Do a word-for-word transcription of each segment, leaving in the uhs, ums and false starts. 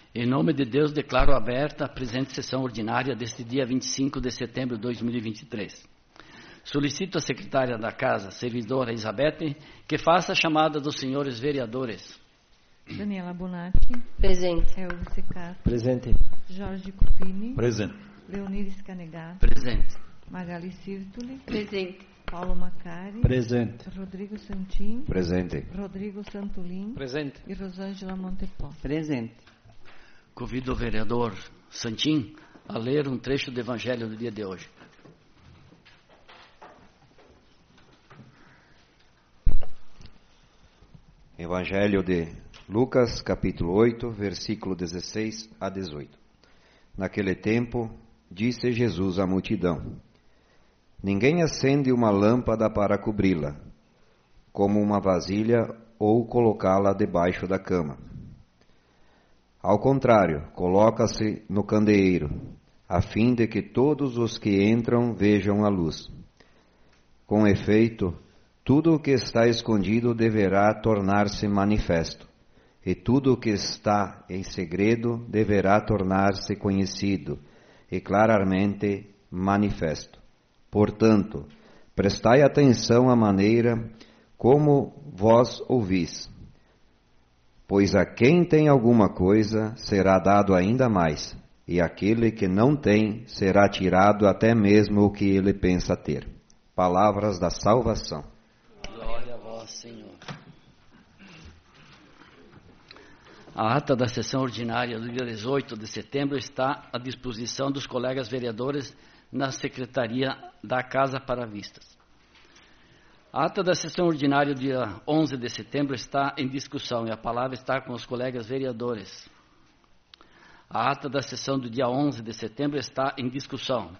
Em nome de Deus, declaro aberta a presente sessão ordinária deste dia vinte e cinco de setembro de dois mil e vinte e três. Solicito à secretária da Casa, servidora Elizabeth, que faça a chamada dos senhores vereadores. Daniela Bonatti. Presente. Elvio Secato. Presente. Jorge Cupini. Presente. Leonir Scanegato. Presente. Magali Sirtuli. Presente. Paulo Macari. Presente. Rodrigo Santin. Presente. Rodrigo Santolin. Presente. E Rosângela Montepó. Presente. Convido o vereador Santin a ler um trecho do Evangelho do dia de hoje. Evangelho de Lucas, capítulo oito, versículo dezesseis a dezoito. Naquele tempo, disse Jesus à multidão: Ninguém acende uma lâmpada para cobri-la, como uma vasilha, ou colocá-la debaixo da cama. Ao contrário, coloca-se no candeeiro, a fim de que todos os que entram vejam a luz. Com efeito, tudo o que está escondido deverá tornar-se manifesto, e tudo o que está em segredo deverá tornar-se conhecido e claramente manifesto. Portanto, prestai atenção à maneira como vós ouvis, pois a quem tem alguma coisa será dado ainda mais, e aquele que não tem será tirado até mesmo o que ele pensa ter. Palavras da salvação. Glória a vós, Senhor. A ata da sessão ordinária do dia dezoito de setembro está à disposição dos colegas vereadores na Secretaria da Casa para vistas. A ata da sessão ordinária do dia onze de setembro está em discussão e a palavra está com os colegas vereadores. A ata da sessão do dia onze de setembro está em discussão.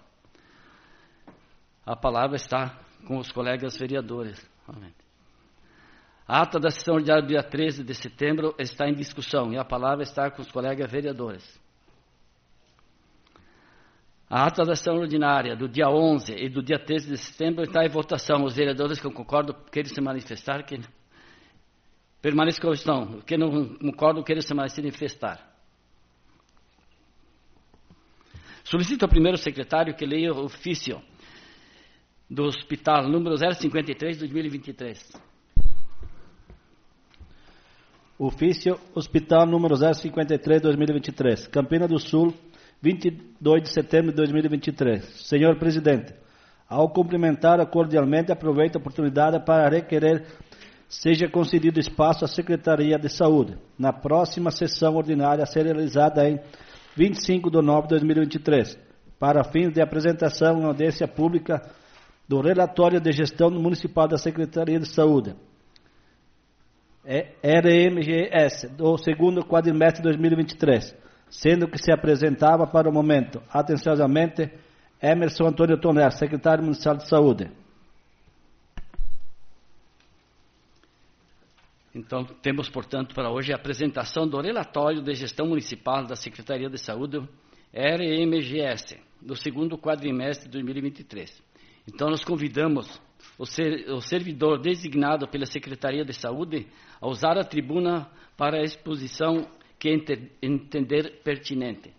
A palavra está com os colegas vereadores. A ata da sessão ordinária do dia treze de setembro está em discussão e a palavra está com os colegas vereadores. A ata da sessão ordinária do dia onze e do dia treze de setembro está em votação. Os vereadores que concordam querem se manifestar, que permaneçam como estão. Quem não concordam querem se manifestar. Solicito ao primeiro secretário que leia o ofício do hospital número zero cinquenta e três, dois mil e vinte e três. Ofício Hospital número zero cinquenta e três, dois mil e vinte e três. Campina do Sul, vinte e dois de setembro de dois mil e vinte e três. Senhor Presidente, ao cumprimentar cordialmente, aproveito a oportunidade para requerer seja concedido espaço à Secretaria de Saúde na próxima sessão ordinária a ser realizada em vinte e cinco de nove de dois mil e vinte e três, para fins de apresentação em audiência pública do relatório de gestão municipal da Secretaria de Saúde, R M G S, do segundo quadrimestre de dois mil e vinte e três, sendo que se apresentava para o momento, atenciosamente, Emerson Antônio Tonel, secretário municipal de Saúde. Então, temos, portanto, para hoje a apresentação do relatório de gestão municipal da Secretaria de Saúde, R M G S, do segundo quadrimestre de dois mil e vinte e três. Então, nós convidamos o, ser, o servidor designado pela Secretaria de Saúde a usar a tribuna para a exposição que entender pertinente.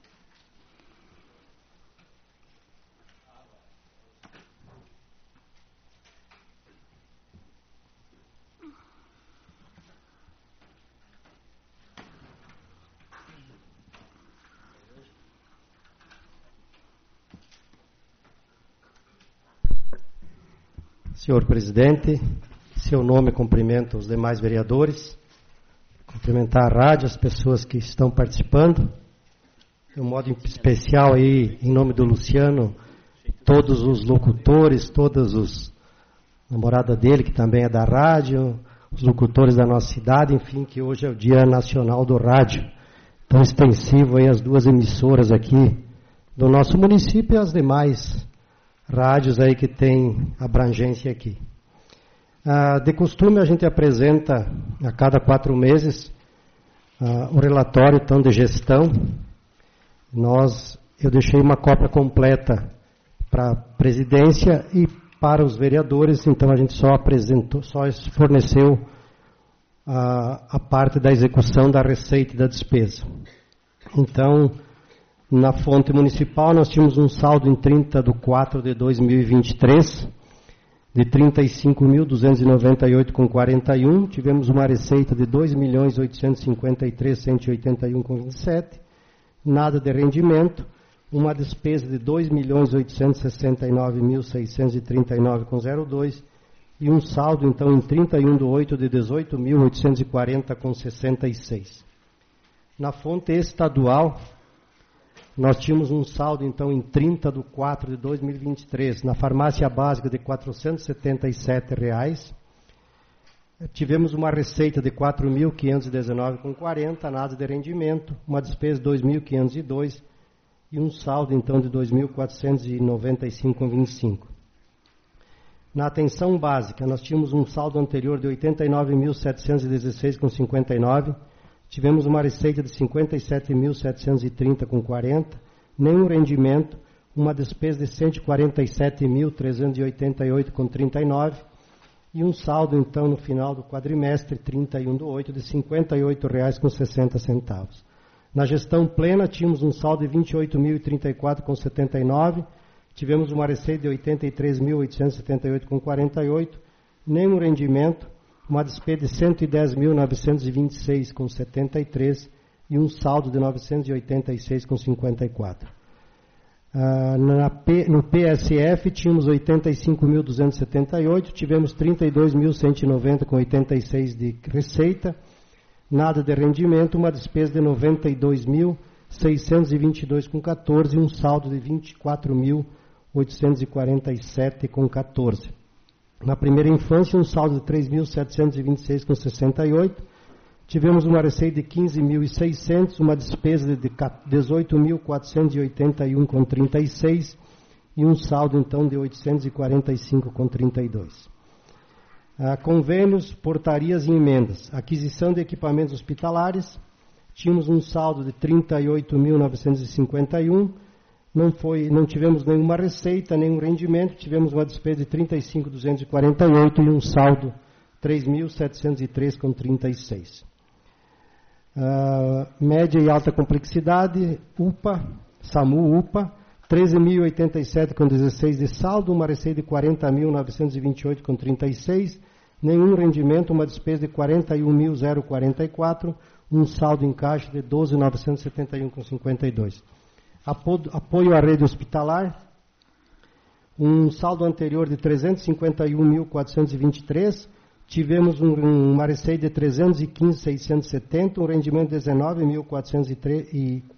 Senhor Presidente, seu nome cumprimento os demais vereadores, cumprimentar a rádio, as pessoas que estão participando, de um modo especial aí, em nome do Luciano, todos os locutores, todos os namorada dele, que também é da rádio, os locutores da nossa cidade, enfim, que hoje é o Dia Nacional do Rádio, tão extensivo aí as duas emissoras aqui do nosso município e as demais rádios aí que tem abrangência aqui. Ah, de costume a gente apresenta a cada quatro meses ah, o relatório então de gestão. Nós, eu deixei uma cópia completa para a presidência e para os vereadores, então a gente só apresentou, só forneceu a, a parte da execução da receita e da despesa. Então, na fonte municipal, nós tínhamos um saldo em trinta de quatro de dois mil e vinte e três de trinta e cinco mil duzentos e noventa e oito vírgula quarenta e um. Tivemos uma receita de dois milhões oitocentos e cinquenta e três mil cento e oitenta e um vírgula vinte e sete. Nada de rendimento. Uma despesa de dois milhões oitocentos e sessenta e nove mil seiscentos e trinta e nove vírgula zero dois. E um saldo, então, em trinta e um de oito de dezoito mil oitocentos e quarenta vírgula sessenta e seis. Na fonte estadual, nós tínhamos um saldo, então, em trinta de quatro de dois mil e vinte e três, na farmácia básica de quatrocentos e setenta e sete reais. Tivemos uma receita de quatro mil quinhentos e dezenove vírgula quarenta, nada de rendimento, uma despesa de dois mil quinhentos e dois e um saldo, então, de dois mil quatrocentos e noventa e cinco vírgula vinte e cinco. Na atenção básica, nós tínhamos um saldo anterior de oitenta e nove mil setecentos e dezesseis vírgula cinquenta e nove. Tivemos uma receita de cinquenta e sete mil setecentos e trinta vírgula quarenta, nenhum rendimento, uma despesa de cento e quarenta e sete mil trezentos e oitenta e oito vírgula trinta e nove e um saldo, então, no final do quadrimestre, trinta e um de oito, de cinquenta e oito reais e sessenta centavos. Na gestão plena, tínhamos um saldo de vinte e oito mil e trinta e quatro vírgula setenta e nove, tivemos uma receita de oitenta e três mil oitocentos e setenta e oito vírgula quarenta e oito, nenhum rendimento, uma despesa de cento e dez mil novecentos e vinte e seis vírgula setenta e três e um saldo de novecentos e oitenta e seis vírgula cinquenta e quatro. Uh, na P, no P S F tínhamos oitenta e cinco mil duzentos e setenta e oito, tivemos trinta e dois mil cento e noventa vírgula oitenta e seis de receita, nada de rendimento, uma despesa de noventa e dois mil seiscentos e vinte e dois vírgula quatorze e um saldo de vinte e quatro mil oitocentos e quarenta e sete vírgula quatorze. Na primeira infância, um saldo de três mil setecentos e vinte e seis vírgula sessenta e oito. Tivemos uma receita de quinze mil e seiscentos, uma despesa de dezoito mil quatrocentos e oitenta e um vírgula trinta e seis e um saldo, então, de oitocentos e quarenta e cinco vírgula trinta e dois. Ah, convênios, portarias e emendas. Aquisição de equipamentos hospitalares. Tínhamos um saldo de trinta e oito mil novecentos e cinquenta e um. Não, foi, não tivemos nenhuma receita, nenhum rendimento, tivemos uma despesa de trinta e cinco mil duzentos e quarenta e oito e um saldo três mil setecentos e três vírgula trinta e seis. Uh, média e alta complexidade, U P A, SAMU U P A, treze mil e oitenta e sete vírgula dezesseis de saldo, uma receita de quarenta mil novecentos e vinte e oito vírgula trinta e seis, nenhum rendimento, uma despesa de quarenta e um mil quarenta e quatro, um saldo em caixa de doze mil novecentos e setenta e um vírgula cinquenta e dois. Apoio à rede hospitalar, um saldo anterior de trezentos e cinquenta e um mil quatrocentos e vinte e três, tivemos um, uma receita de trezentos e quinze mil seiscentos e setenta, um rendimento de dezenove mil quatrocentos e três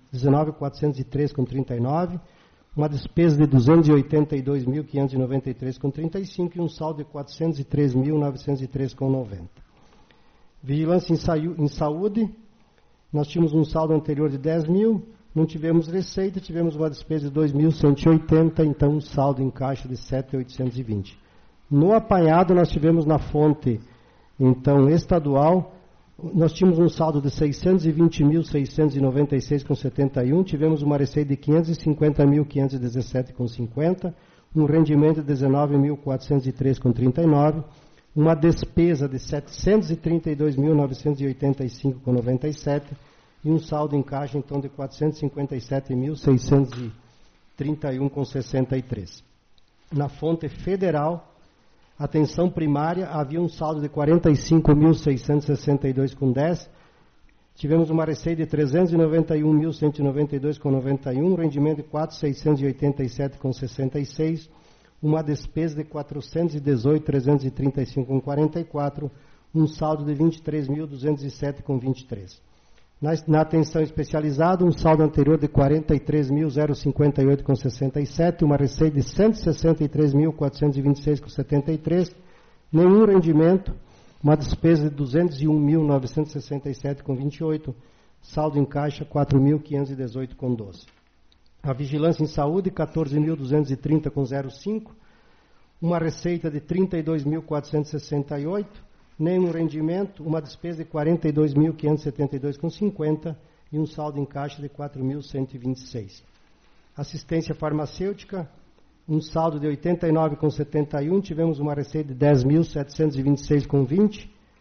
vírgula trinta e nove, uma despesa de duzentos e oitenta e dois mil quinhentos e noventa e três vírgula trinta e cinco e um saldo de quatrocentos e três mil novecentos e três vírgula noventa. Vigilância em saúde, nós tínhamos um saldo anterior de dez mil, não tivemos receita, tivemos uma despesa de dois mil cento e oitenta, então um saldo em caixa de sete mil oitocentos e vinte. No apanhado, nós tivemos na fonte, então, estadual, nós tínhamos um saldo de seiscentos e vinte mil seiscentos e noventa e seis vírgula setenta e um, tivemos uma receita de quinhentos e cinquenta mil quinhentos e dezessete vírgula cinquenta, um rendimento de dezenove mil quatrocentos e três vírgula trinta e nove, uma despesa de setecentos e trinta e dois mil novecentos e oitenta e cinco vírgula noventa e sete, e um saldo em caixa, então, de quatrocentos e cinquenta e sete mil seiscentos e trinta e um vírgula sessenta e três. Na fonte federal, atenção primária, havia um saldo de quarenta e cinco mil seiscentos e sessenta e dois vírgula dez, tivemos uma receita de trezentos e noventa e um mil cento e noventa e dois vírgula noventa e um, um rendimento de quatro mil seiscentos e oitenta e sete vírgula sessenta e seis, uma despesa de quatrocentos e dezoito mil trezentos e trinta e cinco vírgula quarenta e quatro, um saldo de vinte e três mil duzentos e sete vírgula vinte e três. Na, na atenção especializada, um saldo anterior de quarenta e três mil cinquenta e oito vírgula sessenta e sete, uma receita de cento e sessenta e três mil quatrocentos e vinte e seis vírgula setenta e três, nenhum rendimento, uma despesa de duzentos e um mil novecentos e sessenta e sete vírgula vinte e oito, saldo em caixa quatro mil quinhentos e dezoito vírgula doze. A vigilância em saúde, quatorze mil duzentos e trinta vírgula zero cinco, uma receita de trinta e dois mil quatrocentos e sessenta e oito, nenhum rendimento, uma despesa de quarenta e dois mil quinhentos e setenta e dois vírgula cinquenta e um saldo em caixa de quatro mil cento e vinte e seis. Assistência farmacêutica, um saldo de oitenta e nove vírgula setenta e um, tivemos uma receita de dez mil setecentos e vinte e seis vírgula vinte,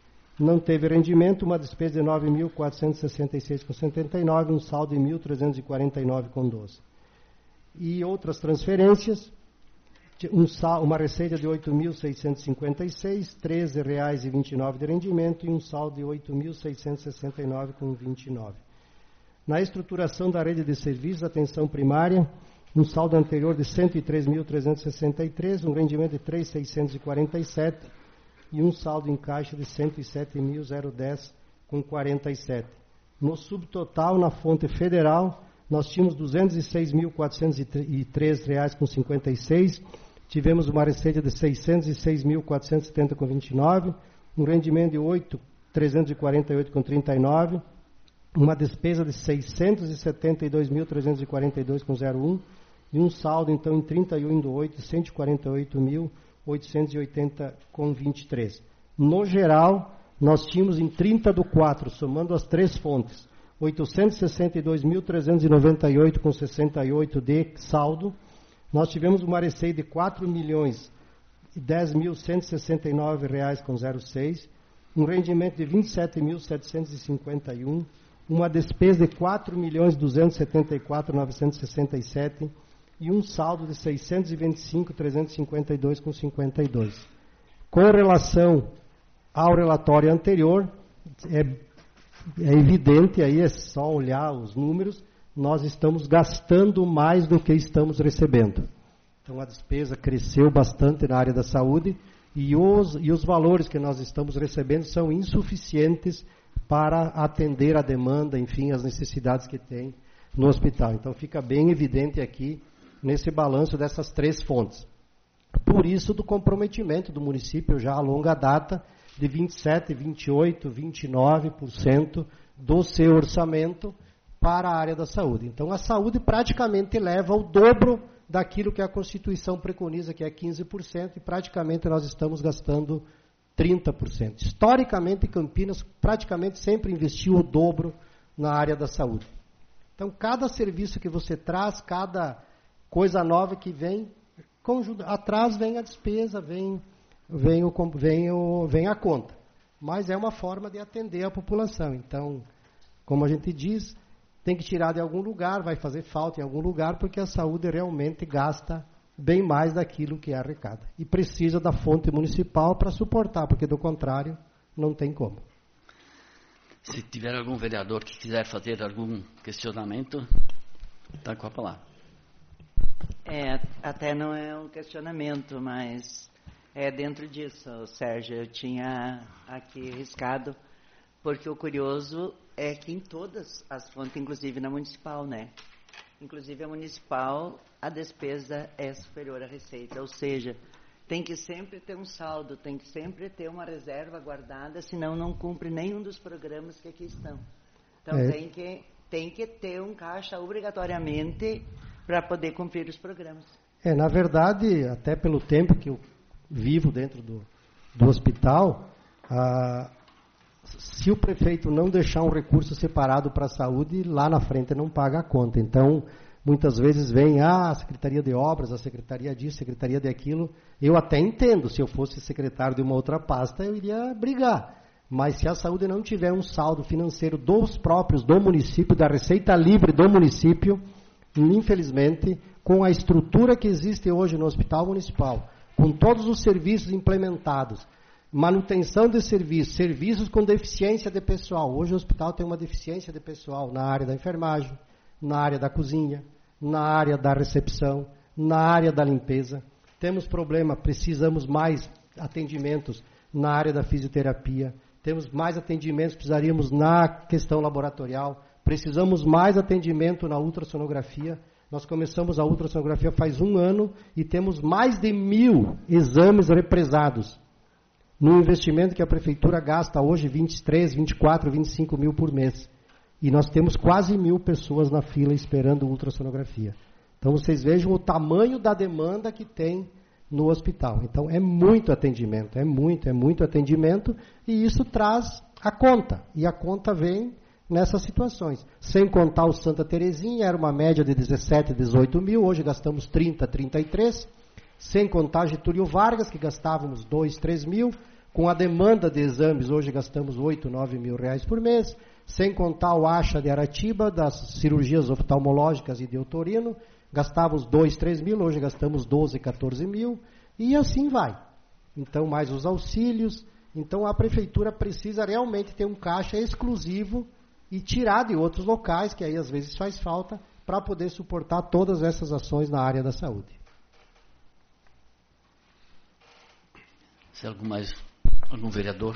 não teve rendimento, uma despesa de nove mil quatrocentos e sessenta e seis vírgula setenta e nove, um saldo de mil trezentos e quarenta e nove vírgula doze. E outras transferências, um sal, uma receita de oito mil seiscentos e cinquenta e seis, treze reais e vinte e nove de rendimento e um saldo de oito mil seiscentos e sessenta e nove vírgula vinte e nove. Na estruturação da rede de serviços, atenção primária, um saldo anterior de cento e três mil trezentos e sessenta e três, um rendimento de três mil seiscentos e quarenta e sete e um saldo em caixa de cento e sete mil dez vírgula quarenta e sete. No subtotal, na fonte federal, nós tínhamos duzentos e seis mil quatrocentos e três reais com cinquenta e seis, tivemos uma receita de seiscentos e seis mil quatrocentos e setenta com vinte e nove, um rendimento de oito mil trezentos e quarenta e oito com trinta e nove, uma despesa de seiscentos e setenta e dois mil trezentos e quarenta e dois com zero um e um saldo então em trinta e um do oito de cento e quarenta e oito mil oitocentos e oitenta com vinte e três. No geral, nós tínhamos em trinta do quatro, somando as três fontes, oitocentos e sessenta e dois mil trezentos e noventa e oito com sessenta e oito de saldo. Nós tivemos uma receita de quatro milhões e dez mil cento e sessenta e nove reais com zero seis, um rendimento de vinte e sete mil setecentos e cinquenta e um, uma despesa de quatro milhões duzentos e setenta e quatro mil novecentos e sessenta e sete e um saldo de seiscentos e vinte e cinco mil trezentos e cinquenta e dois com cinquenta e dois. Com relação ao relatório anterior, é, é evidente, aí é só olhar os números, nós estamos gastando mais do que estamos recebendo. Então a despesa cresceu bastante na área da saúde e os, e os valores que nós estamos recebendo são insuficientes para atender a demanda, enfim, as necessidades que tem no hospital. Então fica bem evidente aqui nesse balanço dessas três fontes. Por isso do comprometimento do município já a longa data de vinte e sete, vinte e oito, vinte e nove por cento do seu orçamento para a área da saúde. Então a saúde praticamente leva o dobro daquilo que a Constituição preconiza, que é quinze por cento, e praticamente nós estamos gastando trinta por cento. Historicamente, Campinas praticamente sempre investiu o dobro na área da saúde. Então, cada serviço que você traz, cada coisa nova que vem, atrás vem a despesa, vem, vem, o, vem, o, vem a conta. Mas é uma forma de atender a população. Então, como a gente diz, tem que tirar de algum lugar, vai fazer falta em algum lugar, porque a saúde realmente gasta bem mais daquilo que arrecada. E precisa da fonte municipal para suportar, porque do contrário, não tem como. Se tiver algum vereador que quiser fazer algum questionamento, está com a palavra. É, até não é um questionamento, mas é dentro disso, Sérgio, eu tinha aqui riscado, porque o curioso é que em todas as fontes, inclusive na municipal, né? Inclusive a municipal, a despesa é superior à receita, ou seja, tem que sempre ter um saldo, tem que sempre ter uma reserva guardada, senão não cumpre nenhum dos programas que aqui estão. Então é. tem, que, tem que ter um caixa obrigatoriamente para poder cumprir os programas. É, na verdade, até pelo tempo que eu vivo dentro do, do hospital, a se o prefeito não deixar um recurso separado para a saúde, lá na frente não paga a conta. Então, muitas vezes vem ah, a Secretaria de Obras, a Secretaria disso, a Secretaria daquilo. Eu até entendo, se eu fosse secretário de uma outra pasta, eu iria brigar. Mas se a saúde não tiver um saldo financeiro dos próprios, do município, da receita livre do município, infelizmente, com a estrutura que existe hoje no Hospital Municipal, com todos os serviços implementados, manutenção de serviços, serviços com deficiência de pessoal. Hoje o hospital tem uma deficiência de pessoal na área da enfermagem, na área da cozinha, na área da recepção, na área da limpeza. Temos problema, precisamos mais atendimentos na área da fisioterapia, temos mais atendimentos, precisaríamos na questão laboratorial, precisamos mais atendimento na ultrassonografia. Nós começamos a ultrassonografia faz um ano e temos mais de mil exames represados. No investimento que a prefeitura gasta hoje, vinte e três, vinte e quatro, vinte e cinco mil por mês. E nós temos quase mil pessoas na fila esperando ultrassonografia. Então, vocês vejam o tamanho da demanda que tem no hospital. Então, é muito atendimento, é muito, é muito atendimento, e isso traz a conta. E a conta vem nessas situações. Sem contar o Santa Terezinha, era uma média de dezessete, dezoito mil, hoje gastamos trinta, trinta e três. Sem contar Getúlio Vargas, que gastávamos dois, três mil. Com a demanda de exames, hoje gastamos oito, nove mil reais por mês, sem contar o ACHA de Aratiba, das cirurgias oftalmológicas e de otorino, gastávamos dois, três mil, hoje gastamos doze, quatorze mil, e assim vai. Então, mais os auxílios. Então, a prefeitura precisa realmente ter um caixa exclusivo e tirar de outros locais, que aí às vezes faz falta, para poder suportar todas essas ações na área da saúde. Se algum mais, algum vereador?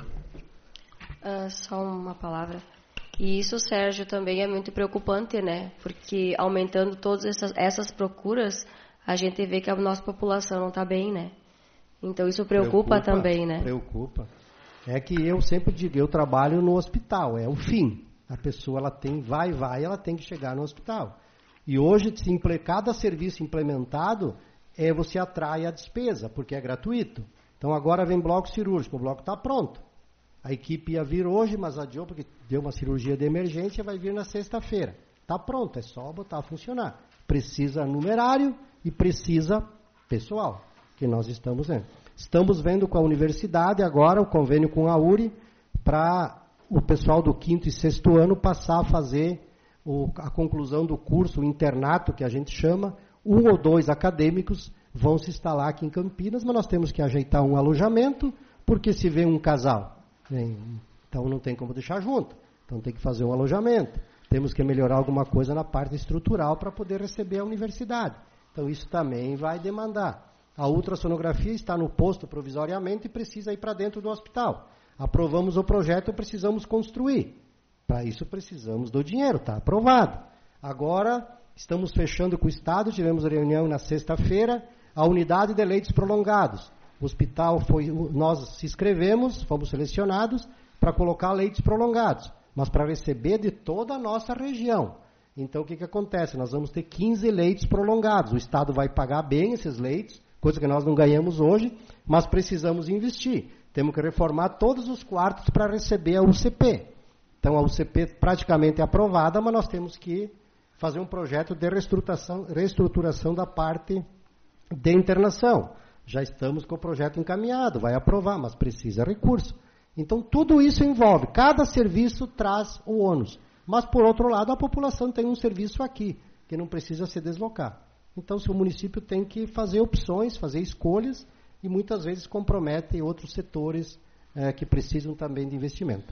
Uh, só uma palavra. E isso, Sérgio, também é muito preocupante, né? Porque aumentando todas essas, essas procuras, a gente vê que a nossa população não está bem, né? Então isso preocupa, preocupa também, né? Preocupa. É que eu sempre digo, eu trabalho no hospital, é o fim. A pessoa, ela tem, vai, vai, ela tem que chegar no hospital. E hoje, se cada serviço implementado, é, você atrai a despesa, porque é gratuito. Então agora vem bloco cirúrgico, o bloco está pronto. A equipe ia vir hoje, mas adiou porque deu uma cirurgia de emergência, vai vir na sexta-feira. Está pronto, é só botar a funcionar. Precisa numerário e precisa pessoal, que nós estamos vendo. Estamos vendo com a universidade agora, o convênio com a U R I, para o pessoal do quinto e sexto ano passar a fazer o, a conclusão do curso, o internato, que a gente chama. Um ou dois acadêmicos vão se instalar aqui em Campinas, mas nós temos que ajeitar um alojamento, porque se vê um casal, então não tem como deixar junto. Então tem que fazer um alojamento. Temos que melhorar alguma coisa na parte estrutural para poder receber a universidade. Então isso também vai demandar. A ultrassonografia está no posto provisoriamente e precisa ir para dentro do hospital. Aprovamos o projeto, precisamos construir. Para isso precisamos do dinheiro, está aprovado. Agora estamos fechando com o Estado, tivemos reunião na sexta-feira, a unidade de leitos prolongados. O hospital foi, nós se inscrevemos, fomos selecionados para colocar leitos prolongados, mas para receber de toda a nossa região. Então, o que, que acontece? Nós vamos ter quinze leitos prolongados. O Estado vai pagar bem esses leitos, coisa que nós não ganhamos hoje, mas precisamos investir. Temos que reformar todos os quartos para receber a U C P. Então, a U C P praticamente é aprovada, mas nós temos que fazer um projeto de reestruturação, reestruturação da parte de internação. Já estamos com o projeto encaminhado, vai aprovar, mas precisa recurso. Então, tudo isso envolve, cada serviço traz o ônus. Mas, por outro lado, a população tem um serviço aqui, que não precisa se deslocar. Então, se o município tem que fazer opções, fazer escolhas, e muitas vezes compromete outros setores eh, que precisam também de investimento.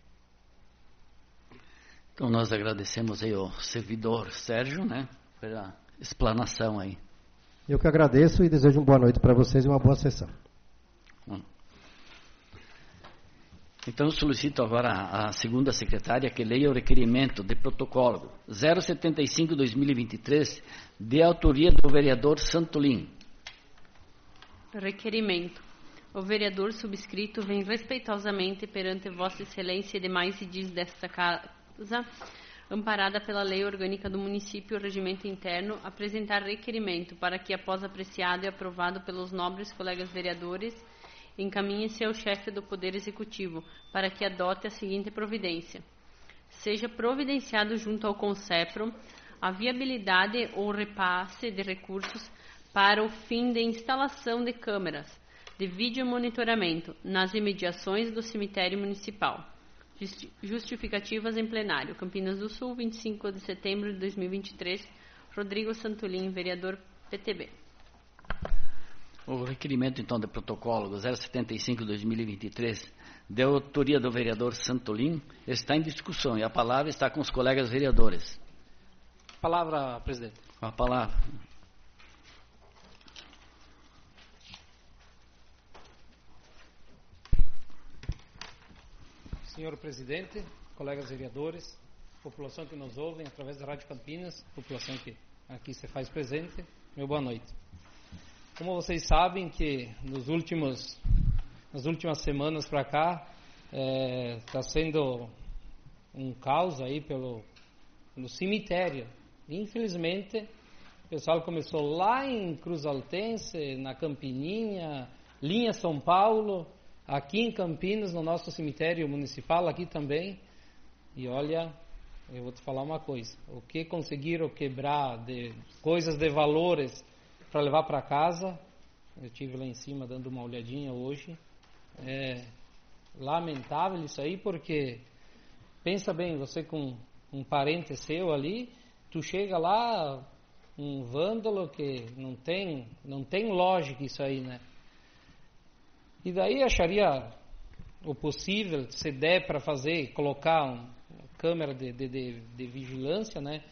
Então, nós agradecemos aí ao servidor Sérgio, né, pela explanação aí. Eu que agradeço e desejo uma boa noite para vocês e uma boa sessão. Então, eu solicito agora a segunda secretária que leia o requerimento de protocolo zero setenta e cinco barra dois mil e vinte e três, de autoria do vereador Santolin. Requerimento. O vereador subscrito vem respeitosamente perante Vossa Excelência e demais edis desta Casa, amparada pela Lei Orgânica do Município e o Regimento Interno, apresentar requerimento para que, após apreciado e aprovado pelos nobres colegas vereadores, encaminhe-se ao chefe do Poder Executivo para que adote a seguinte providência. Seja providenciado junto ao CONCEPRO a viabilidade ou repasse de recursos para o fim de instalação de câmeras de vídeo monitoramento nas imediações do cemitério municipal. Justificativas em plenário. Campinas do Sul, vinte e cinco de setembro de dois mil e vinte e três. Rodrigo Santolin, vereador P T B. O requerimento, então, de protocolo zero setenta e cinco barra dois mil e vinte e três, de autoria do vereador Santolin, está em discussão e a palavra está com os colegas vereadores. Palavra, presidente. Com a palavra. Senhor presidente, colegas vereadores, população que nos ouvem através da Rádio Campinas, população que aqui se faz presente, meu boa noite. Como vocês sabem que nos últimos, nas últimas semanas para cá está é, sendo um caos aí pelo, pelo cemitério. Infelizmente, o pessoal começou lá em Cruz Altense, na Campininha, linha São Paulo, aqui em Campinas, no nosso cemitério municipal, aqui também. E olha, eu vou te falar uma coisa, o que conseguiram quebrar de coisas de valores para levar para casa, eu estive lá em cima dando uma olhadinha hoje, É lamentável isso aí, porque pensa bem, você com um parente seu ali, tu chega lá, um vândalo que não tem, não tem lógica isso aí, né? E daí acharia o possível, se der para fazer, colocar uma câmera de, de, de, de vigilância, né?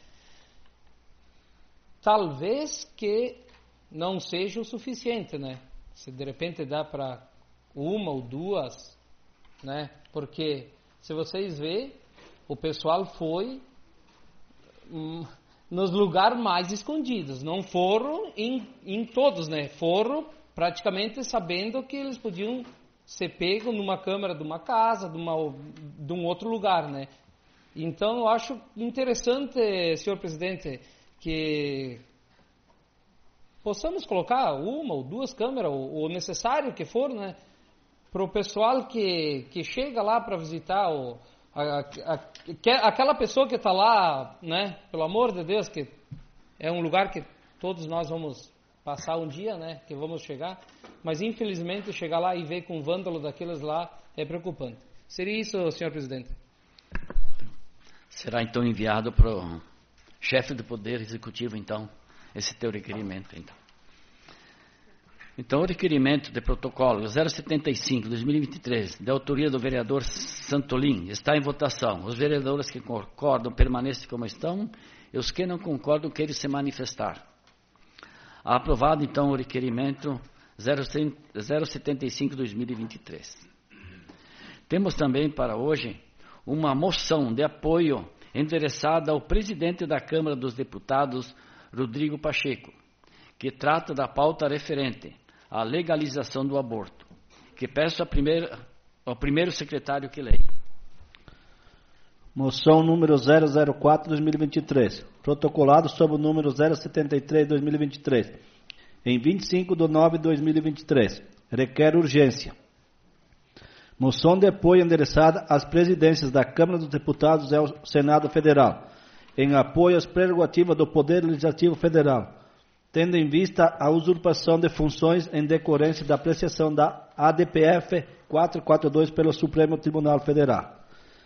Talvez que não seja o suficiente, né? Se de repente dá para uma ou duas, né? Porque se vocês verem, o pessoal foi hum, nos lugares mais escondidos, não foram em, em todos, né? Foram praticamente sabendo que eles podiam ser pegos numa câmera de uma casa, de, uma, de um outro lugar, né? Então eu acho interessante, senhor presidente, que possamos colocar uma ou duas câmeras, o, o necessário que for, né? Para o pessoal que, que chega lá para visitar o, a, a, a, aquela pessoa que está lá, né? Pelo amor de Deus, que é um lugar que todos nós vamos passar um dia, né? Que vamos chegar, mas infelizmente chegar lá e ver com um vândalo daqueles lá é preocupante. Seria isso, senhor presidente? Será então enviado para o chefe do Poder Executivo, então, esse teu requerimento, então. Então, o requerimento de protocolo zero setenta e cinco de dois mil e vinte e três, de autoria do vereador Santolin, está em votação. Os vereadores que concordam permanecem como estão, e os que não concordam querem se manifestar. Aprovado, então, o requerimento zero setenta e cinco de dois mil e vinte e três. Temos também para hoje uma moção de apoio endereçada ao presidente da Câmara dos Deputados, Rodrigo Pacheco, que trata da pauta referente à legalização do aborto, que peço a primeira, ao primeiro secretário que leia. Moção número zero zero quatro de dois mil e vinte e três, protocolado sob o número zero setenta e três de dois mil e vinte e três, em vinte e cinco de nove de dois mil e vinte e três, requer urgência. Moção de apoio endereçada às presidências da Câmara dos Deputados e ao Senado Federal, em apoio às prerrogativas do Poder Legislativo Federal, tendo em vista a usurpação de funções em decorrência da apreciação da A D P F quatrocentos e quarenta e dois pelo Supremo Tribunal Federal.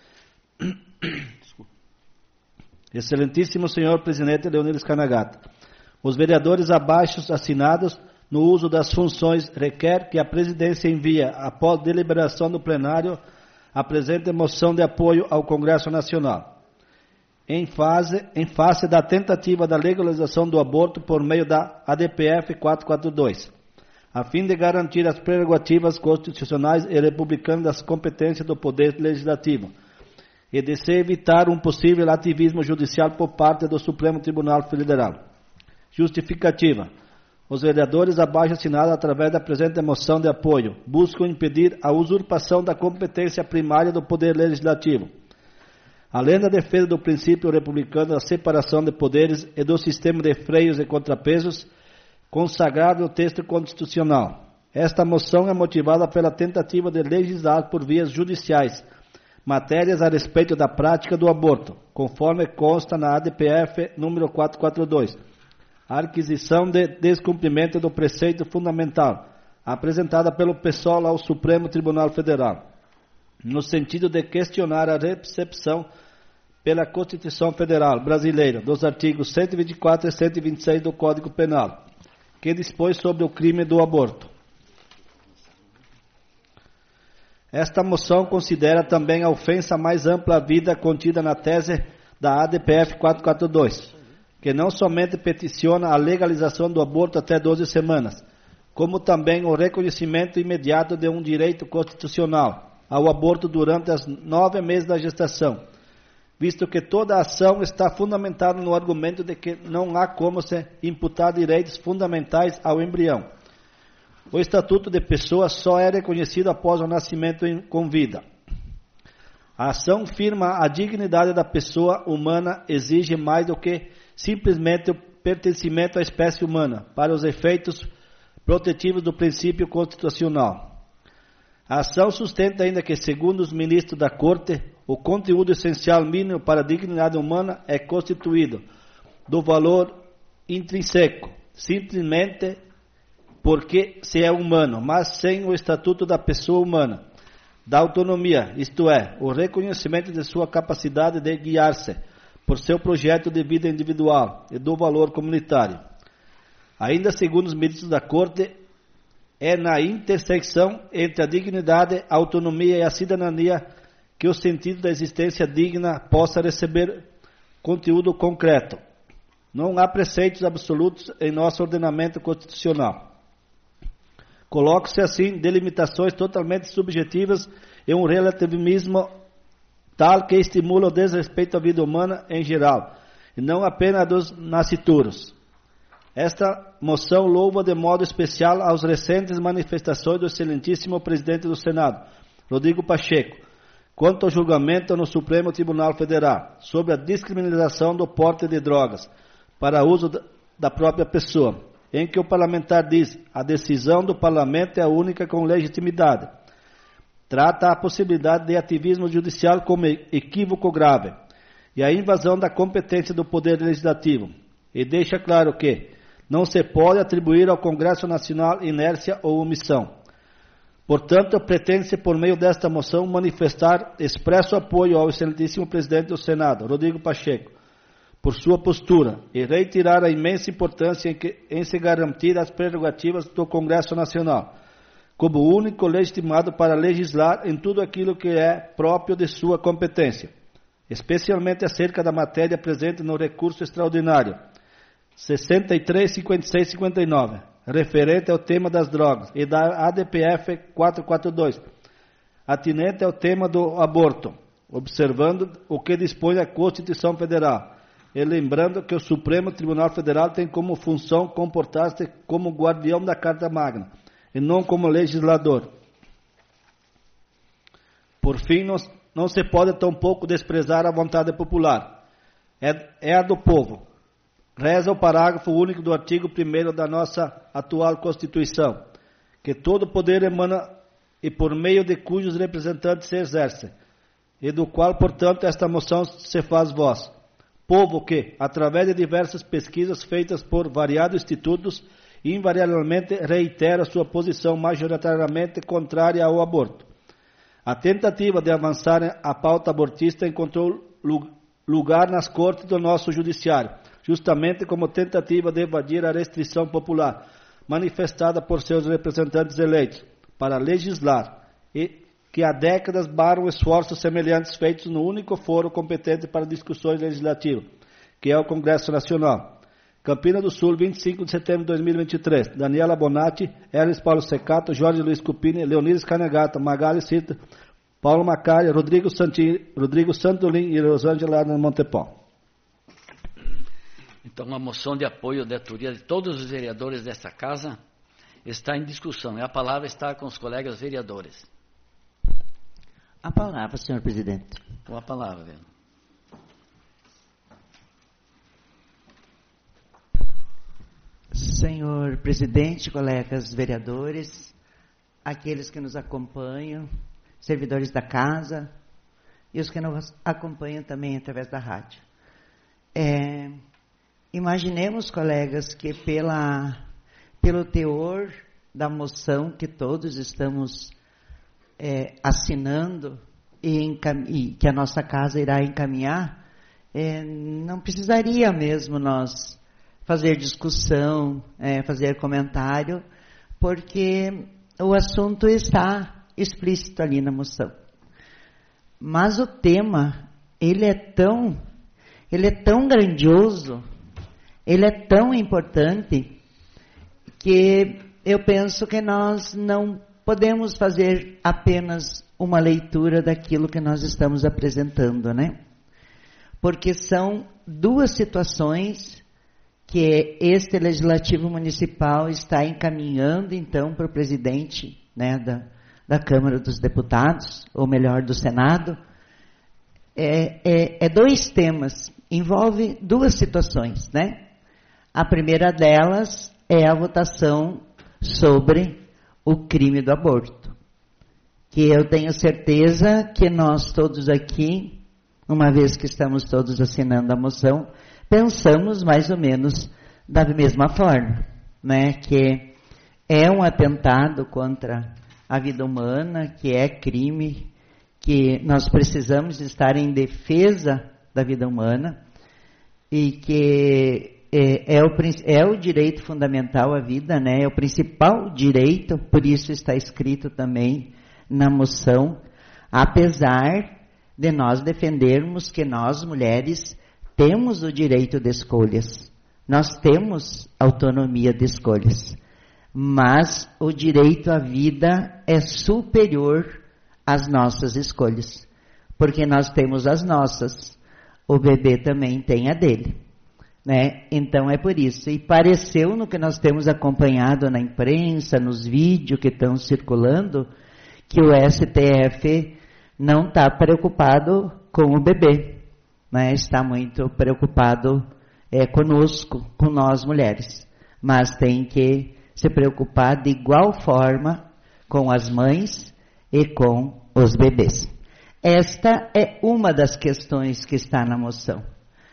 Excelentíssimo senhor presidente Leonidas Canagata, os vereadores abaixo assinados no uso das funções requer que a presidência envie, após deliberação do plenário, a presente moção de apoio ao Congresso Nacional, em, fase, em face da tentativa da legalização do aborto por meio da A D P F quatrocentos e quarenta e dois, a fim de garantir as prerrogativas constitucionais e republicanas das competências do Poder Legislativo, e de se evitar um possível ativismo judicial por parte do Supremo Tribunal Federal. Justificativa. Os vereadores abaixo assinados através da presente moção de apoio buscam impedir a usurpação da competência primária do Poder Legislativo, além da defesa do princípio republicano da separação de poderes e do sistema de freios e contrapesos consagrado no texto constitucional. Esta moção é motivada pela tentativa de legislar por vias judiciais matérias a respeito da prática do aborto, conforme consta na A D P F número quatrocentos e quarenta e dois. A aquisição de descumprimento do preceito fundamental, apresentada pelo PSOL ao Supremo Tribunal Federal, no sentido de questionar a recepção pela Constituição Federal Brasileira dos artigos cento e vinte e quatro e cento e vinte e seis do Código Penal, que dispõe sobre o crime do aborto. Esta moção considera também a ofensa mais ampla à vida contida na tese da A D P F quatrocentos e quarenta e dois, que não somente peticiona a legalização do aborto até doze semanas, como também o reconhecimento imediato de um direito constitucional ao aborto durante os nove meses da gestação, visto que toda a ação está fundamentada no argumento de que não há como se imputar direitos fundamentais ao embrião. O Estatuto de Pessoa só é reconhecido após o nascimento em, com vida. A ação firma a dignidade da pessoa humana exige mais do que simplesmente o pertencimento à espécie humana, para os efeitos protetivos do princípio constitucional. A ação sustenta ainda que, segundo os ministros da Corte, o conteúdo essencial mínimo para a dignidade humana é constituído do valor intrínseco, simplesmente porque se é humano, mas sem o estatuto da pessoa humana, da autonomia, isto é, o reconhecimento de sua capacidade de guiar-se por seu projeto de vida individual e do valor comunitário. Ainda segundo os ministros da Corte, é na intersecção entre a dignidade, a autonomia e a cidadania que o sentido da existência digna possa receber conteúdo concreto. Não há preceitos absolutos em nosso ordenamento constitucional. Coloca-se assim delimitações totalmente subjetivas e um relativismo tal que estimula o desrespeito à vida humana em geral, e não apenas dos nascituros. Esta moção louva de modo especial as recentes manifestações do excelentíssimo presidente do Senado, Rodrigo Pacheco, quanto ao julgamento no Supremo Tribunal Federal sobre a descriminalização do porte de drogas para uso da própria pessoa, em que o parlamentar diz: a decisão do parlamento é a única com legitimidade. Trata a possibilidade de ativismo judicial como equívoco grave e a invasão da competência do Poder Legislativo, e deixa claro que não se pode atribuir ao Congresso Nacional inércia ou omissão. Portanto, pretende-se, por meio desta moção, manifestar expresso apoio ao excelentíssimo presidente do Senado, Rodrigo Pacheco, por sua postura, e reiterar a imensa importância em, que, em se garantir as prerrogativas do Congresso Nacional, como o único legitimado para legislar em tudo aquilo que é próprio de sua competência, especialmente acerca da matéria presente no recurso extraordinário sessenta e três, cinquenta e seis e cinquenta e nove, referente ao tema das drogas, e da A D P F quatrocentos e quarenta e dois, atinente ao tema do aborto, observando o que dispõe a Constituição Federal, e lembrando que o Supremo Tribunal Federal tem como função comportar-se como guardião da Carta Magna, e não como legislador. Por fim, não, não se pode tampouco desprezar a vontade popular. É, é a do povo. Reza o parágrafo único do artigo primeiro da nossa atual Constituição, que todo poder emana e por meio de cujos representantes se exerce, e do qual, portanto, esta moção se faz voz. Povo que, através de diversas pesquisas feitas por variados institutos, invariavelmente reitera sua posição majoritariamente contrária ao aborto. A tentativa de avançar a pauta abortista encontrou lugar nas cortes do nosso judiciário, justamente como tentativa de evadir a restrição popular, manifestada por seus representantes eleitos, para legislar, e que há décadas barram esforços semelhantes feitos no único foro competente para discussões legislativas, que é o Congresso Nacional. Campina do Sul, vinte e cinco de setembro de dois mil e vinte e três. Daniela Bonatti, Elis Paulo Secato, Jorge Luiz Cupini, Leonides Canegato, Magali Cita, Paulo Macari, Rodrigo, Santi, Rodrigo Santolin e Rosângela Montepó. Então, a moção de apoio da autoria de todos os vereadores desta casa está em discussão. E a palavra está com os colegas vereadores. A palavra, senhor presidente. Com a palavra, vereador. Senhor presidente, colegas vereadores, aqueles que nos acompanham, servidores da casa e os que nos acompanham também através da rádio. É, imaginemos, colegas, que pela, pelo teor da moção que todos estamos é, assinando e, encam- e que a nossa casa irá encaminhar, é, não precisaria mesmo nós fazer discussão, é, fazer comentário, porque o assunto está explícito ali na moção. Mas o tema, ele é tão, ele é tão grandioso, ele é tão importante, que eu penso que nós não podemos fazer apenas uma leitura daquilo que nós estamos apresentando, né? Porque são duas situações que este Legislativo Municipal está encaminhando, então, para o presidente, né, da, da Câmara dos Deputados, ou melhor, do Senado. É, é, é dois temas, envolve duas situações, né? A primeira delas é a votação sobre o crime do aborto, que eu tenho certeza que nós todos aqui, uma vez que estamos todos assinando a moção, pensamos mais ou menos da mesma forma, né? Que é um atentado contra a vida humana, que é crime, que nós precisamos estar em defesa da vida humana e que é, é, o, é o direito fundamental à vida, né? É o principal direito, por isso está escrito também na moção, apesar de nós defendermos que nós, mulheres, temos o direito de escolhas. Nós temos autonomia de escolhas. Mas o direito à vida é superior às nossas escolhas. Porque nós temos as nossas. O bebê também tem a dele. Né? Então é por isso. E pareceu, no que nós temos acompanhado na imprensa, nos vídeos que estão circulando, que o S T F não está preocupado com o bebê. Né? Está muito preocupado é, conosco, com nós mulheres. Mas tem que se preocupar de igual forma com as mães e com os bebês. Esta é uma das questões que está na moção.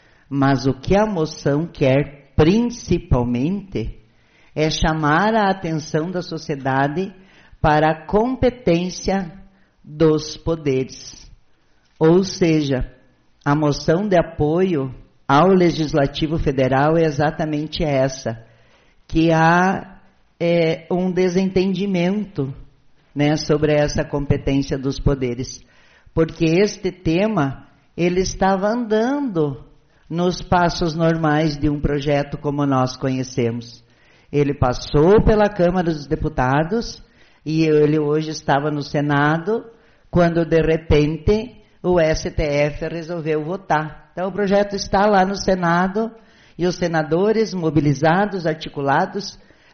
Mas o que a moção quer, principalmente, é chamar a atenção da sociedade para a competência dos poderes. Ou seja, a moção de apoio ao Legislativo Federal é exatamente essa, que há é, um desentendimento, né, sobre essa competência dos poderes. Porque este tema, ele estava andando nos passos normais de um projeto como nós conhecemos. Ele passou pela Câmara dos Deputados e ele hoje estava no Senado, quando de repente o S T F resolveu votar. Então o projeto está lá no Senado e os senadores mobilizados, articulados,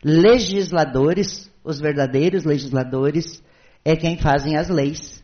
legisladores, os verdadeiros legisladores, é quem fazem as leis,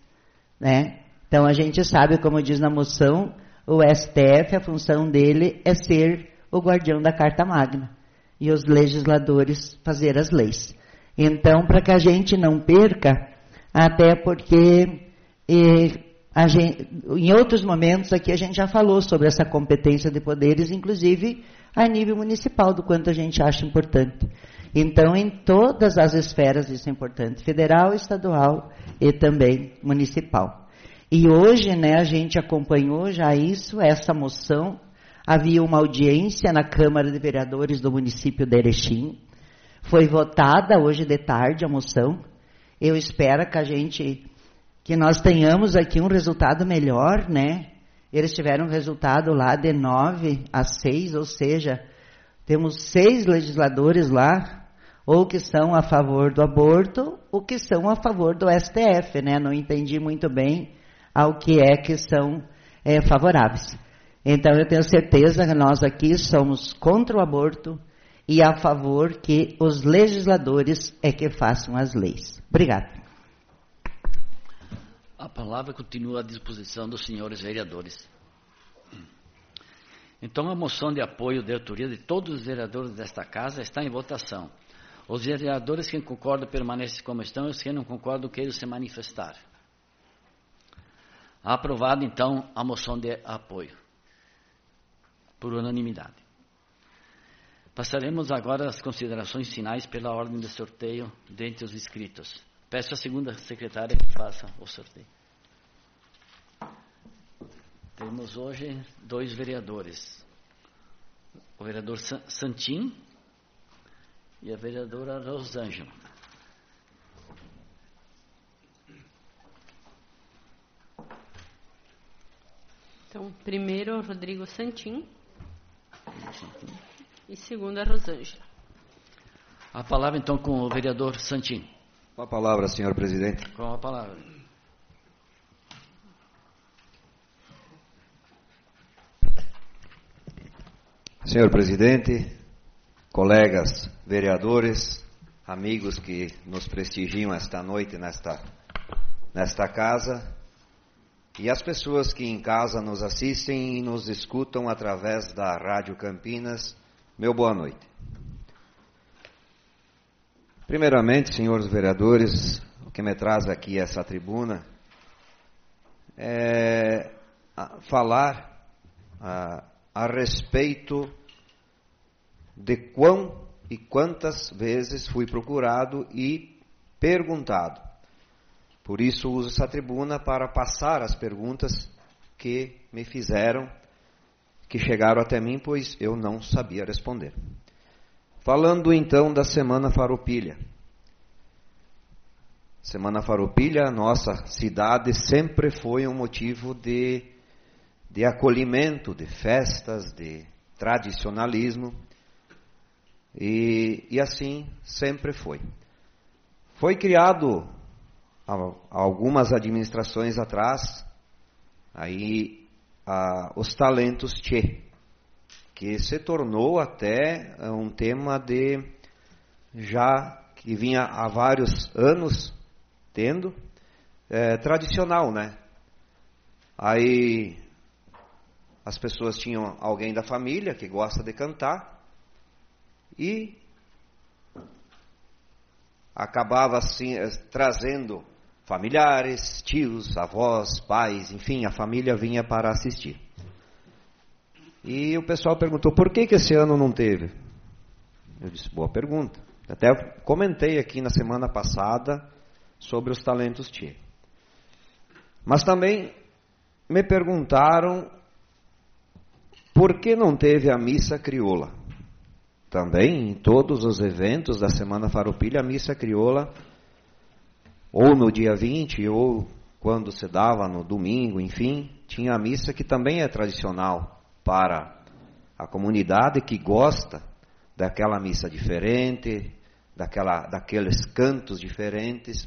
né? Então a gente sabe, como diz na moção, o S T F, a função dele é ser o guardião da Carta Magna e os legisladores fazer as leis. Então, para que a gente não perca, até porque e, a gente, em outros momentos aqui a gente já falou sobre essa competência de poderes, inclusive a nível municipal, do quanto a gente acha importante. Então, em todas as esferas isso é importante, federal, estadual e também municipal. E hoje, né, a gente acompanhou já isso, essa moção. Havia uma audiência na Câmara de Vereadores do município de Erechim. Foi votada hoje de tarde a moção. Eu espero que a gente, que nós tenhamos aqui um resultado melhor, né? Eles tiveram um resultado lá de nove a seis, ou seja, temos seis legisladores lá, ou que são a favor do aborto, ou que são a favor do S T F, né? Não entendi muito bem ao que é que são é, favoráveis. Então, eu tenho certeza que nós aqui somos contra o aborto e a favor que os legisladores é que façam as leis. Obrigada. A palavra continua à disposição dos senhores vereadores. Então, a moção de apoio de autoria de todos os vereadores desta casa está em votação. Os vereadores que concordam permanecem como estão, e os que não concordam queiram se manifestar. Aprovada, então, a moção de apoio, por unanimidade. Passaremos agora às considerações finais pela ordem de sorteio dentre os inscritos. Peço à segunda secretária que faça o sorteio. Temos hoje dois vereadores. O vereador Santim e a vereadora Rosângela. Então, primeiro o Rodrigo Santim e segundo a Rosângela. A palavra, então, com o vereador Santim. Com a palavra, senhor presidente. Com a palavra. Senhor presidente, colegas vereadores, amigos que nos prestigiam esta noite nesta, nesta casa, e as pessoas que em casa nos assistem e nos escutam através da Rádio Campinas, meu boa noite. Primeiramente, senhores vereadores, o que me traz aqui a essa tribuna é falar a, a respeito de quão e quantas vezes fui procurado e perguntado. Por isso uso essa tribuna para passar as perguntas que me fizeram, que chegaram até mim, pois eu não sabia responder. Falando então da Semana Farroupilha. Semana Farroupilha, nossa cidade sempre foi um motivo de, de acolhimento, de festas, de tradicionalismo, e, e assim sempre foi. Foi criado há algumas administrações atrás, aí a, os talentos Tchê, que se tornou até um tema de, já que vinha há vários anos tendo, é, tradicional, né? Aí as pessoas tinham alguém da família que gosta de cantar e acabava assim trazendo familiares, tios, avós, pais, enfim, a família vinha para assistir. E o pessoal perguntou, por que que esse ano não teve? Eu disse, boa pergunta. Até comentei aqui na semana passada sobre os talentos Tchê. Mas também me perguntaram por que não teve a missa crioula. Também em todos os eventos da Semana Farroupilha, a missa crioula, ou no dia vinte, ou quando se dava no domingo, enfim, tinha a missa que também é tradicional para a comunidade que gosta daquela missa diferente, daquela, daqueles cantos diferentes,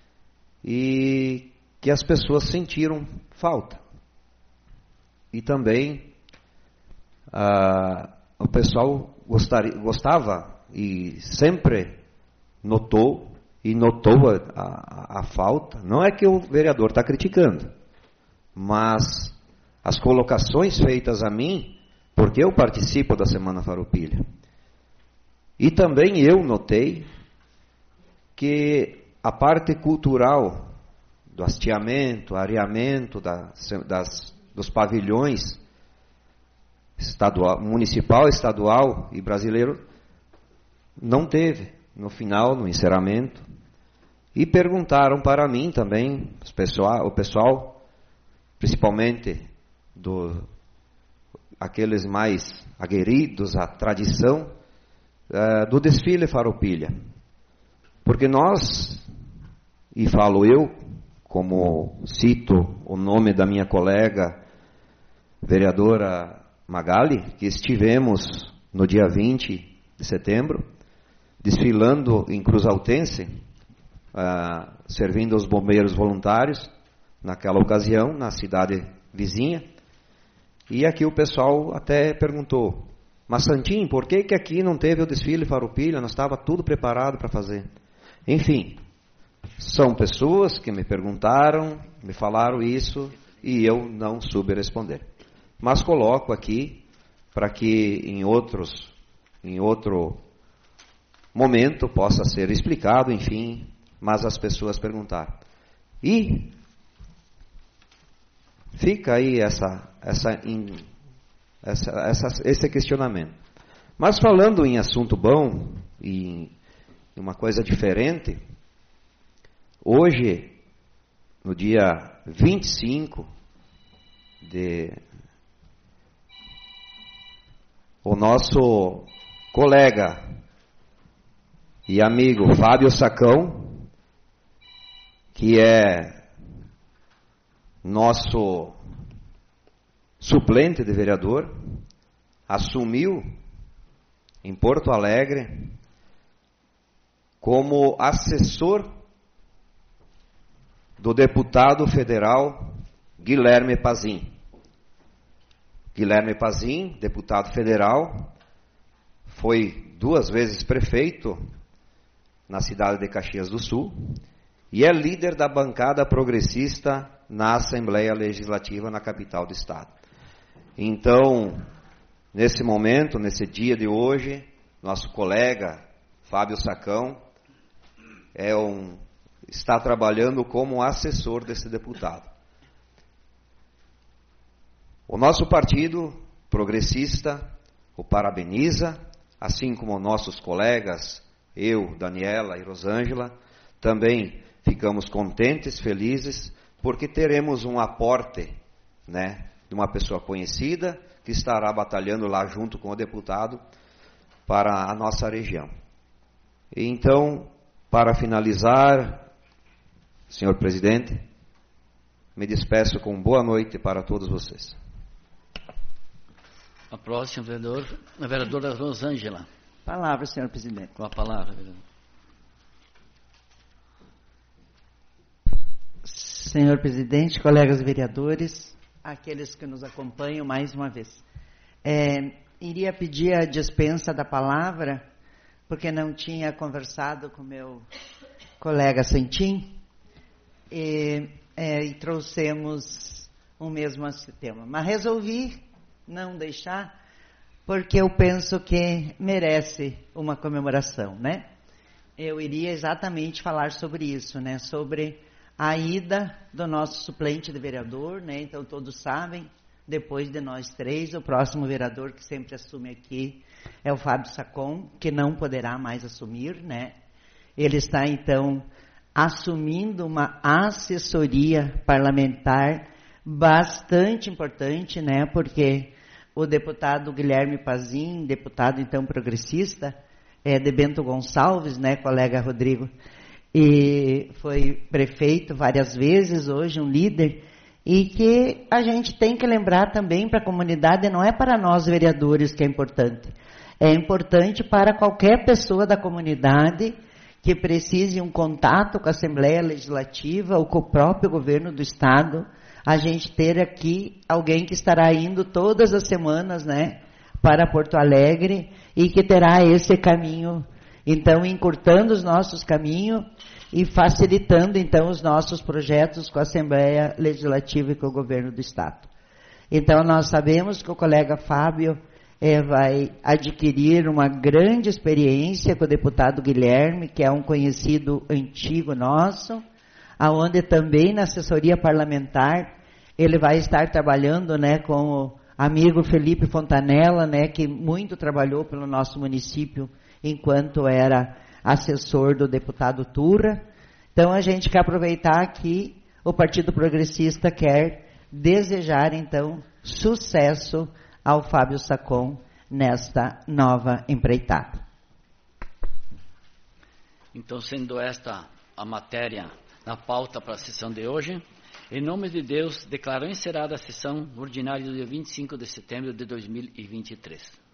e que as pessoas sentiram falta. E também ah, o pessoal gostaria, gostava e sempre notou, e notou a, a, a falta. Não é que o vereador está criticando, mas as colocações feitas a mim, porque eu participo da Semana Farroupilha, e também eu notei que a parte cultural do hasteamento, areamento das, das, dos pavilhões estadual, municipal, estadual e brasileiro não teve no final, no encerramento. E perguntaram para mim também, os pessoal, o pessoal, principalmente do, aqueles mais aguerridos à tradição, uh, do desfile Farroupilha. Porque nós, e falo eu, como cito o nome da minha colega, vereadora Magali, que estivemos no dia vinte de setembro, desfilando em Cruz Altense, uh, servindo os bombeiros voluntários, naquela ocasião, na cidade vizinha. E aqui o pessoal até perguntou, mas Santinho, por que que aqui não teve o desfile Farroupilha? Nós estava tudo preparado para fazer. Enfim, são pessoas que me perguntaram, me falaram isso, e eu não soube responder. Mas coloco aqui, para que em outros, em outro momento possa ser explicado, enfim, mas as pessoas perguntaram. E fica aí essa, essa, essa, essa, esse questionamento. Mas falando em assunto bom, e em uma coisa diferente, hoje, no dia vinte e cinco, de, o nosso colega e amigo Fábio Sacão, que é nosso suplente de vereador, assumiu em Porto Alegre como assessor do deputado federal Guilherme Pazin. Guilherme Pazin, deputado federal, foi duas vezes prefeito na cidade de Caxias do Sul e é líder da bancada progressista na Assembleia Legislativa na capital do estado. Então, nesse momento, nesse dia de hoje, nosso colega Fábio Sacão é um, está trabalhando como assessor desse deputado. O nosso partido progressista o parabeniza, assim como nossos colegas, eu, Daniela e Rosângela, também ficamos contentes, felizes, porque teremos um aporte, né, de uma pessoa conhecida que estará batalhando lá junto com o deputado para a nossa região. E então, para finalizar, senhor presidente, me despeço com boa noite para todos vocês. A próxima, vereador, a vereadora Rosângela. Palavra, senhor presidente. Com a palavra, vereador. Senhor presidente, colegas vereadores, aqueles que nos acompanham mais uma vez. É, iria pedir a dispensa da palavra, porque não tinha conversado com meu colega Santim, e, é, e trouxemos o mesmo tema. Mas resolvi não deixar, porque eu penso que merece uma comemoração, né? Eu iria exatamente falar sobre isso, né? Sobre a ida do nosso suplente de vereador, né? Então todos sabem, depois de nós três, o próximo vereador que sempre assume aqui é o Fábio Sacon, que não poderá mais assumir, né? Ele está então assumindo uma assessoria parlamentar bastante importante, né? Porque o deputado Guilherme Pazin, deputado então progressista, é, de Bento Gonçalves, né, colega Rodrigo, e foi prefeito várias vezes, hoje um líder, e que a gente tem que lembrar também para a comunidade, não é para nós vereadores que é importante, é importante para qualquer pessoa da comunidade que precise um contato com a Assembleia Legislativa ou com o próprio governo do Estado, a gente ter aqui alguém que estará indo todas as semanas, né, para Porto Alegre e que terá esse caminho, então, encurtando os nossos caminhos e facilitando, então, os nossos projetos com a Assembleia Legislativa e com o governo do Estado. Então, nós sabemos que o colega Fábio eh, vai adquirir uma grande experiência com o deputado Guilherme, que é um conhecido antigo nosso, aonde também na assessoria parlamentar ele vai estar trabalhando, né, com o amigo Felipe Fontanella, né, que muito trabalhou pelo nosso município enquanto era assessor do deputado Turra. Então a gente quer aproveitar que o Partido Progressista quer desejar então sucesso ao Fábio Sacon nesta nova empreitada. Então, sendo esta a matéria na pauta para a sessão de hoje, em nome de Deus, declaro encerrada a sessão ordinária do dia vinte e cinco de setembro de dois mil e vinte e três.